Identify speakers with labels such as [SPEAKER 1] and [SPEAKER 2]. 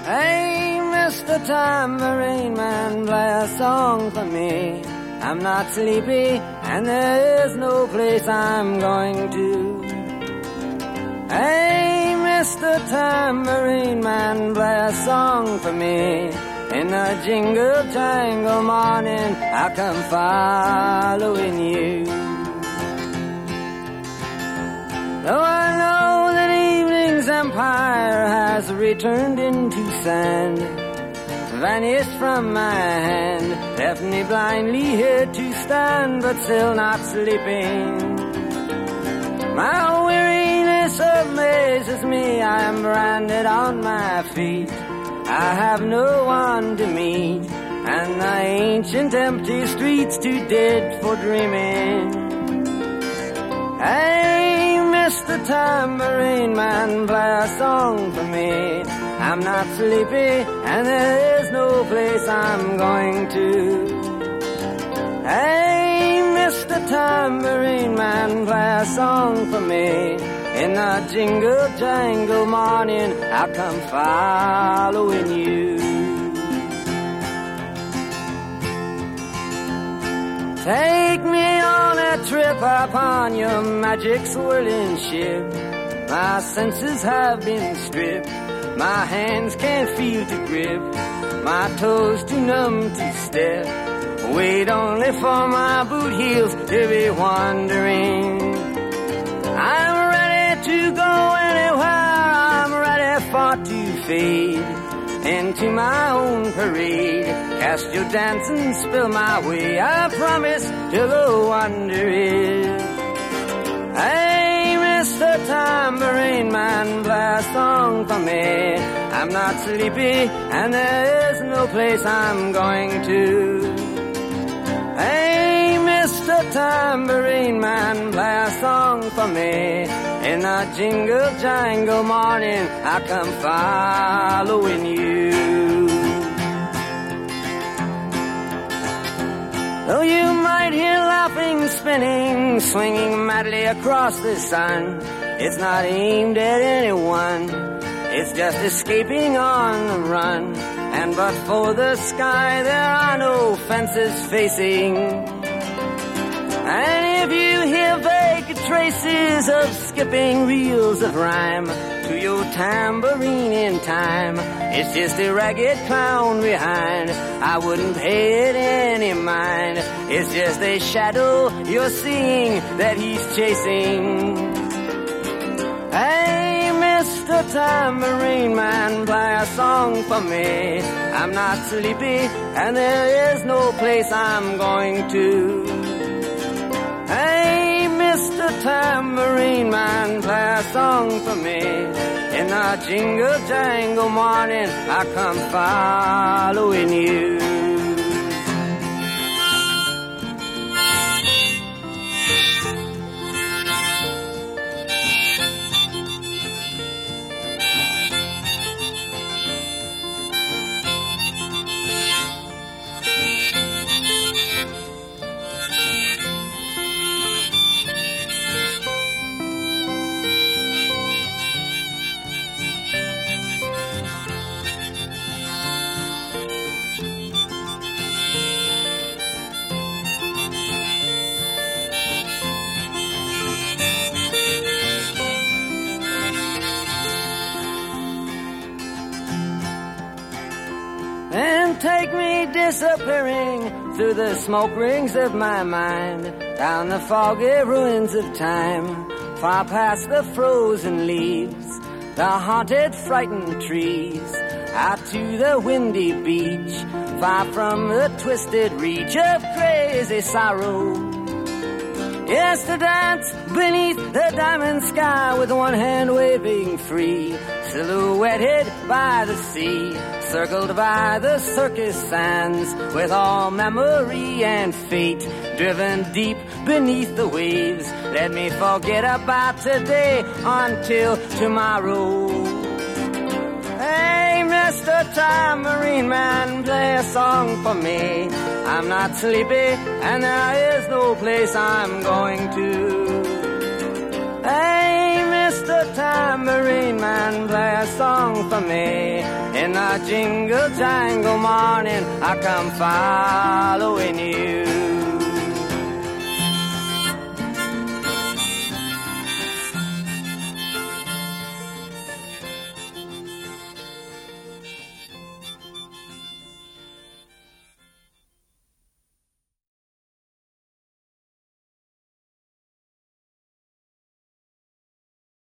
[SPEAKER 1] Hey, Mr. Tambourine Man, play a song for me. I'm not sleepy, and there is no place I'm going to. Hey, Mr. Tambourine Man, play a song for me. In the jingle jangle morning, I'll come following you. Though I know that evening's empire has returned into sand, vanished from my hand, left me blindly here to stand, but still not sleeping. My weariness amazes me, I am branded on my feet. I have no one to meet, and the ancient empty streets too dead for dreaming. Hey, Mr. Tambourine Man, play a song for me. I'm not sleepy, and there is no place I'm going to. Hey, Mr. Tambourine Man, play a song for me. In the jingle jangle morning, I'll come following you. Take me on a trip upon your magic swirling ship. My senses have been stripped, my hands can't feel to grip, my toes too numb to step. Wait only for my boot heels to be wandering. I'm ready to go anywhere, I'm ready for to fade into my own parade. Cast your dance and spill my way, I promise to go wandering. Hey, Mr. Tambourine Man, play a song for me. I'm not sleepy, and there is no place I'm going to. Hey, Mr. Tambourine Man, play a song for me. In the jingle jangle morning, I come following you. Though you might hear laughing, spinning, swinging madly across the sun, it's not aimed at anyone, it's just escaping on the run. And but for the sky, there are no fences facing. And if you hear vague traces of skipping reels of rhyme to your tambourine in time, it's just a ragged clown behind. I wouldn't pay it any mind. It's just a shadow you're seeing that he's chasing. Hey, Mr. Tambourine Man, play a song for me. I'm not sleepy, and there is no place I'm going to. Hey, Mr. Tambourine Man, play a song for me. In the jingle jangle morning, I come following you. And take me disappearing through the smoke rings of my mind, down the foggy ruins of time, far past the frozen leaves, the haunted, frightened trees, out to the windy beach, far from the twisted reach of crazy sorrow. Yes, to dance beneath the diamond sky with one hand waving free, silhouetted by the sea, circled by the circus sands, with all memory and fate driven deep beneath the waves. Let me forget about today until tomorrow. Hey, Mr. Tambourine Man, play a song for me. I'm not sleepy, and there is no place I'm going to. Hey, Mr. Tambourine Man, play a song sing for me. In the jingle jangle morning, I come following you.